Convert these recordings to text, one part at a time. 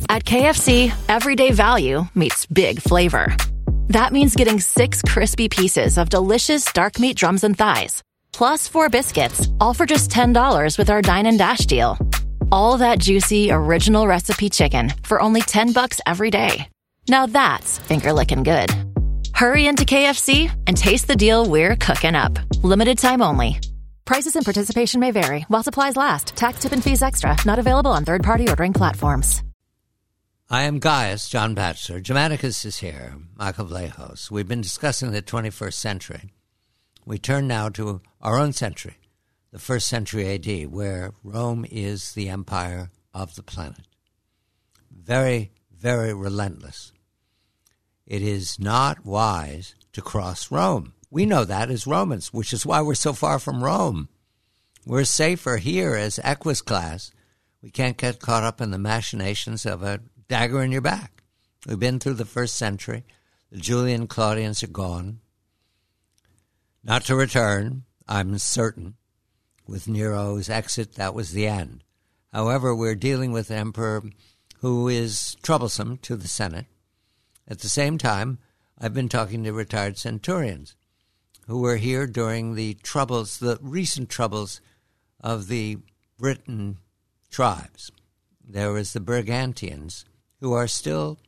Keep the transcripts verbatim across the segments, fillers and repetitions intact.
At K F C, everyday value meets big flavor. That means getting six crispy pieces of delicious dark meat drums and thighs, plus four biscuits, all for just ten dollars with our Dine and Dash deal. All that juicy, original recipe chicken for only ten bucks every day. Now that's finger-licking good. Hurry into K F C and taste the deal we're cooking up. Limited time only. Prices and participation may vary while supplies last. Tax, tip, and fees extra. Not available on third-party ordering platforms. I am Gaius, John Batchelor. Germanicus is here, Michael Vlahos. We've been discussing the twenty-first century. We turn now to our own century, the first century A D, where Rome is the empire of the planet. Very, very relentless. It is not wise to cross Rome. We know that as Romans, which is why we're so far from Rome. We're safer here as Equus class. We can't get caught up in the machinations of a dagger in your back. We've been through the first century. The Julian Claudians are gone. Not to return, I'm certain. With Nero's exit, that was the end. However, we're dealing with an emperor who is troublesome to the Senate. At the same time, I've been talking to retired centurions who were here during the troubles, the recent troubles of the Briton tribes. There was the Brigantians, who are still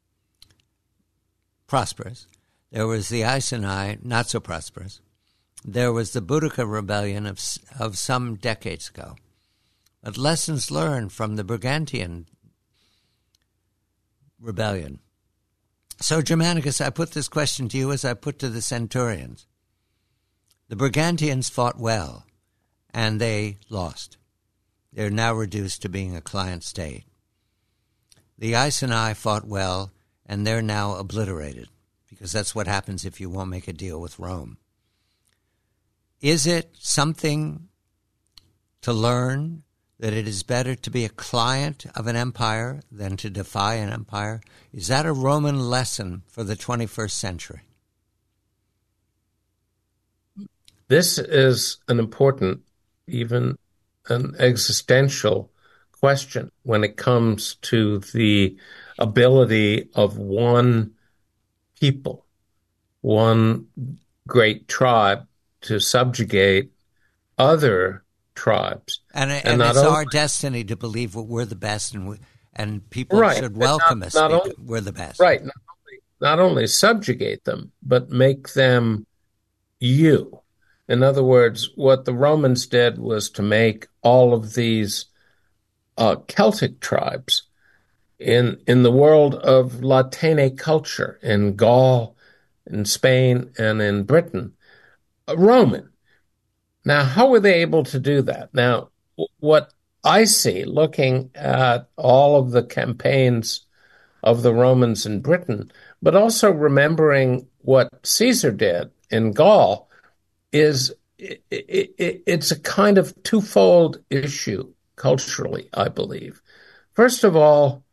prosperous. There was the Iceni, not so prosperous. There was the Boudica rebellion of of some decades ago. But lessons learned from the Brigantian rebellion. So, Germanicus, I put this question to you as I put to the centurions. The Brigantians fought well, and they lost. They're now reduced to being a client state. The Iceni fought well, and they're now obliterated, because that's what happens if you won't make a deal with Rome. Is it something to learn that it is better to be a client of an empire than to defy an empire? Is that a Roman lesson for the twenty-first century? This is an important, even an existential question when it comes to the ability of one people, one great tribe, to subjugate other tribes. And, and, and it's only, our destiny to believe we're the best, and we, and people right, should welcome not, us not because only, we're the best. Right. Not only, not only subjugate them, but make them you. In other words, what the Romans did was to make all of these uh, Celtic tribes in in the world of Latine culture, in Gaul, in Spain, and in Britain, Roman. Now, how were they able to do that? Now, what I see looking at all of the campaigns of the Romans in Britain, but also remembering what Caesar did in Gaul, is it, it, it's a kind of twofold issue culturally, I believe. First of all,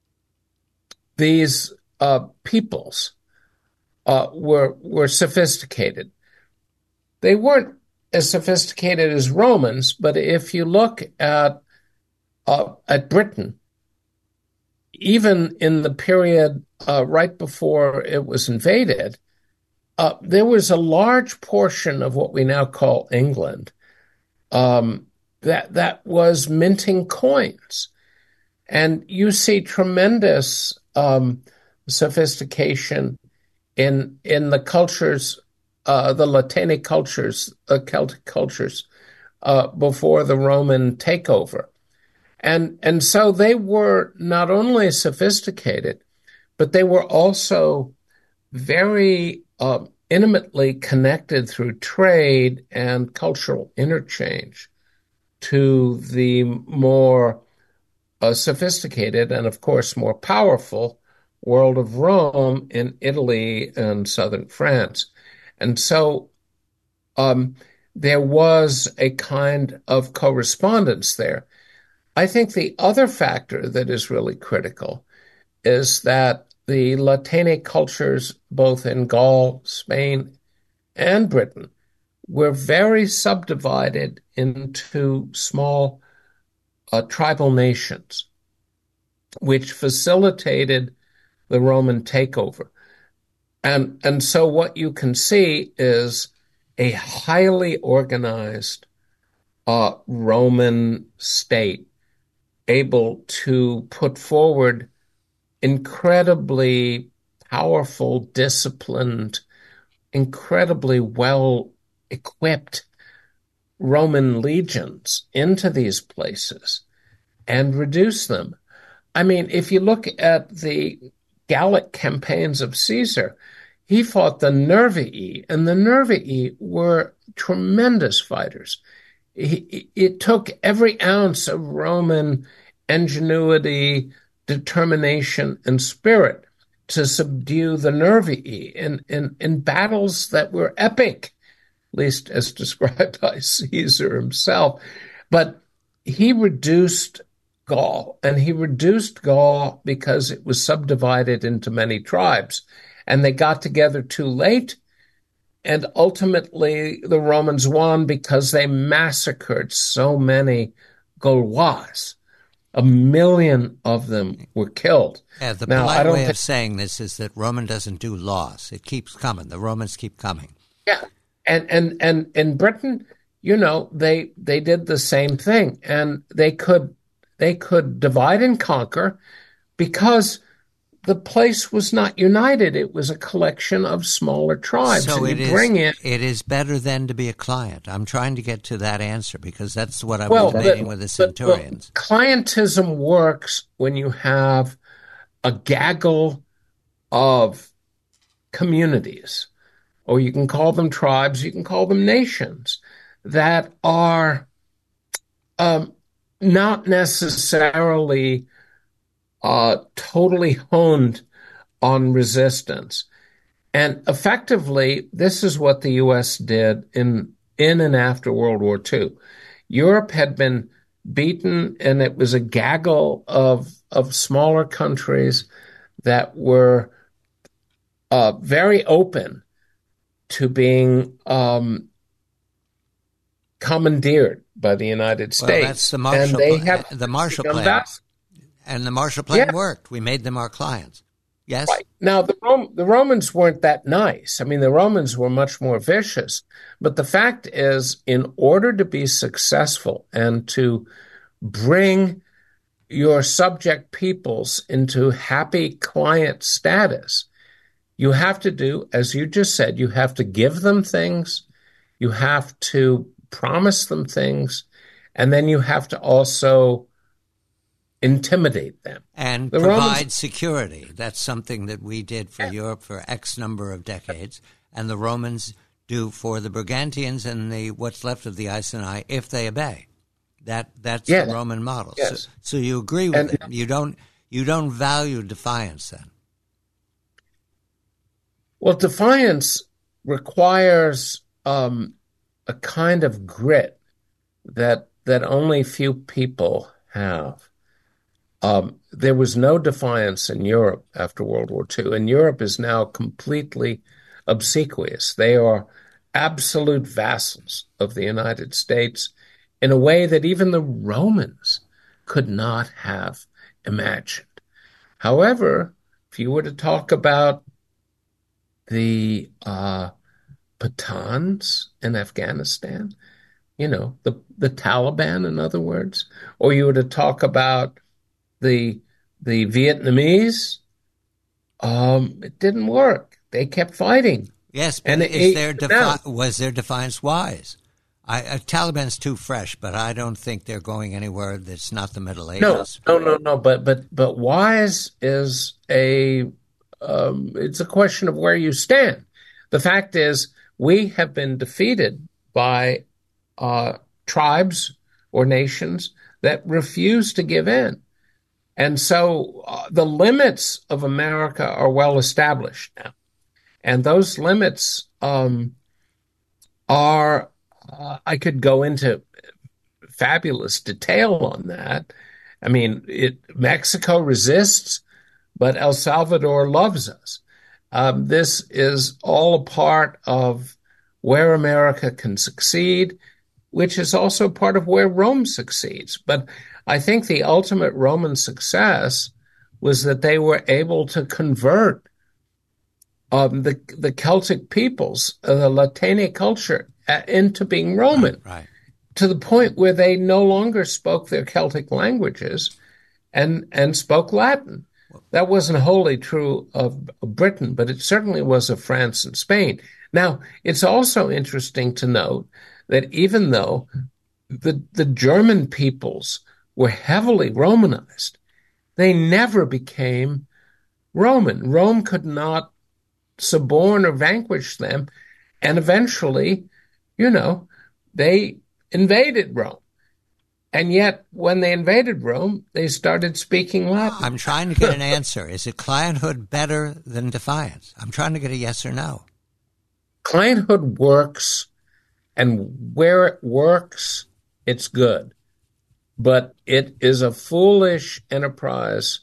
these uh, peoples uh, were were sophisticated. They weren't as sophisticated as Romans, but if you look at uh, at Britain, even in the period uh, right before it was invaded, uh, there was a large portion of what we now call England um, that that was minting coins, and you see tremendous um, sophistication in in the cultures. Uh, the Latinic cultures, uh, Celtic cultures, uh, before the Roman takeover. And, and so they were not only sophisticated, but they were also very uh, intimately connected through trade and cultural interchange to the more uh, sophisticated and, of course, more powerful world of Rome in Italy and southern France. And so um, there was a kind of correspondence there. I think the other factor that is really critical is that the Latinic cultures, both in Gaul, Spain, and Britain, were very subdivided into small uh, tribal nations. which facilitated the Roman takeover. And, and so what you can see is a highly organized uh, Roman state able to put forward incredibly powerful, disciplined, incredibly well-equipped Roman legions into these places and reduce them. I mean, if you look at the Gallic campaigns of Caesar, he fought the Nervii, and the Nervii were tremendous fighters. He, it took every ounce of Roman ingenuity, determination, and spirit to subdue the Nervii in, in, in battles that were epic, at least as described by Caesar himself. But he reduced Gaul, and he reduced Gaul because it was subdivided into many tribes, and they got together too late, and ultimately the Romans won because they massacred so many Gaulois. A million of them were killed. Yeah, the now, polite I don't way think, of saying this is that Roman doesn't do laws. It keeps coming. The Romans keep coming. Yeah, and and and in Britain, you know, they they did the same thing, and they could they could divide and conquer because the place was not united. It was a collection of smaller tribes. So and it you is, bring in, it is better then to be a client. I'm trying to get to that answer because that's what I well, was debating but, with the but, centurions. but clientism works when you have a gaggle of communities, or you can call them tribes, you can call them nations, that are um, not necessarily uh, totally honed on resistance. And effectively, this is what the U S did in, in and after World War Two. Europe had been beaten, and it was a gaggle of, of smaller countries that were uh, very open to being um, commandeered by the United States. Well, that's the Marshall, and they have the Marshall Plan. Vassals. And the Marshall Plan Yeah. worked. We made them our clients. Yes? Right. Now, the, Rom- the Romans weren't that nice. I mean, the Romans were much more vicious. But the fact is, in order to be successful and to bring your subject peoples into happy client status, you have to do, as you just said, you have to give them things, you have to promise them things, and then you have to also intimidate them. And the provide Romans, security. That's something that we did for Europe for X number of decades, and the Romans do for the Brigantians and the what's left of the Iceni if they obey. That that's yes. the Roman model. Yes. So, so you agree with and, it. You don't you don't value defiance then. Well, defiance requires um, a kind of grit that that only few people have. Um, there was no defiance in Europe after World War Two, and Europe is now completely obsequious. They are absolute vassals of the United States in a way that even the Romans could not have imagined. However, if you were to talk about the uh, Pathans in Afghanistan, you know, the, the Taliban, in other words, or you were to talk about the the Vietnamese, um, it didn't work. They kept fighting. Yes, but and is it, their defi- was their defiance wise? I, uh, Taliban's too fresh, but I don't think they're going anywhere that's not the Middle Ages. No, no, no, no. But but but wise is a um, it's a question of where you stand. The fact is, we have been defeated by uh, tribes or nations that refuse to give in. And so uh, the limits of America are well established now. And those limits um, are, uh, I could go into fabulous detail on that. I mean, it, Mexico resists, but El Salvador loves us. Um, this is all a part of where America can succeed, which is also part of where Rome succeeds. But I think the ultimate Roman success was that they were able to convert um, the the Celtic peoples, uh, the Latini culture, uh, into being Roman, right, right. to the point where they no longer spoke their Celtic languages and and spoke Latin. That wasn't wholly true of Britain, but it certainly was of France and Spain. Now, it's also interesting to note that even though the the German peoples were heavily Romanized, they never became Roman. Rome could not suborn or vanquish them, and eventually, you know, they invaded Rome. And yet, when they invaded Rome, they started speaking Latin. I'm trying to get an answer. Is it clienthood better than defiance? I'm trying to get a yes or no. Clienthood works, and where it works, it's good. But it is a foolish enterprise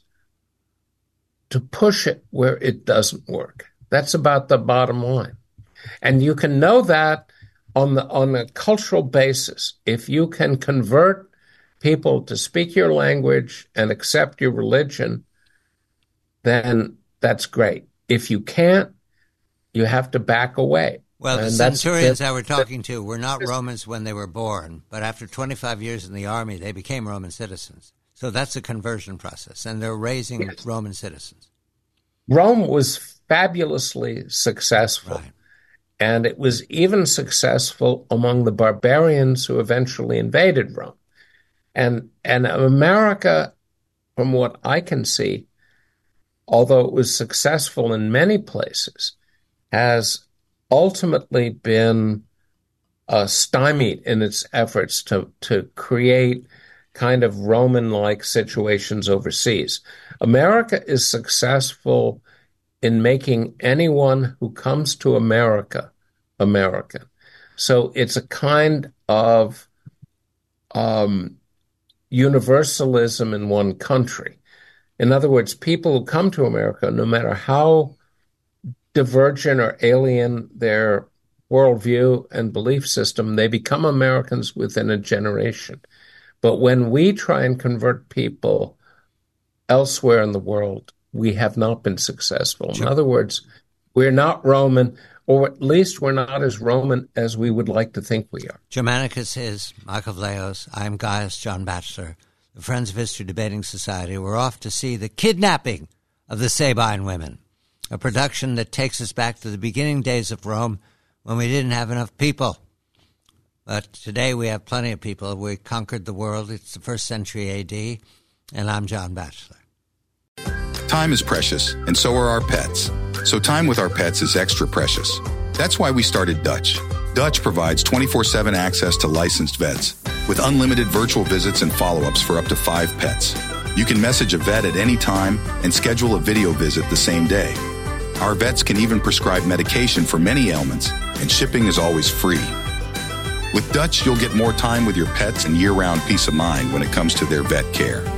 to push it where it doesn't work. That's about the bottom line. And you can know that on the on a cultural basis. If you can convert people to speak your language and accept your religion, then that's great. If you can't, you have to back away. Well, the and centurions that we're talking to were not Romans when they were born, but after twenty-five years in the army, they became Roman citizens. So that's a conversion process, and they're raising yes. Roman citizens. Rome was fabulously successful, right. and it was even successful among the barbarians who eventually invaded Rome. And, and America, from what I can see, although it was successful in many places, has ultimately been uh, stymied in its efforts to, to create kind of Roman-like situations overseas. America is successful in making anyone who comes to America American. So it's a kind of um, universalism in one country. In other words, people who come to America, no matter how divergent or alien their worldview and belief system, they become Americans within a generation. But when we try and convert people elsewhere in the world, we have not been successful. Sure. In other words, we're not Roman, or at least we're not as Roman as we would like to think we are. Germanicus is Michael Vlahos. I'm Gaius John Batchelor. The Friends of History Debating Society. We're off to see The Kidnapping of the Sabine Women, a production that takes us back to the beginning days of Rome when we didn't have enough people. But today we have plenty of people. We conquered the world. It's the first century A D, and I'm John Batchelor. Time is precious, and so are our pets. So time with our pets is extra precious. That's why we started Dutch. Dutch provides twenty-four seven access to licensed vets with unlimited virtual visits and follow-ups for up to five pets. You can message a vet at any time and schedule a video visit the same day. Our vets can even prescribe medication for many ailments, and shipping is always free. With Dutch, you'll get more time with your pets and year-round peace of mind when it comes to their vet care.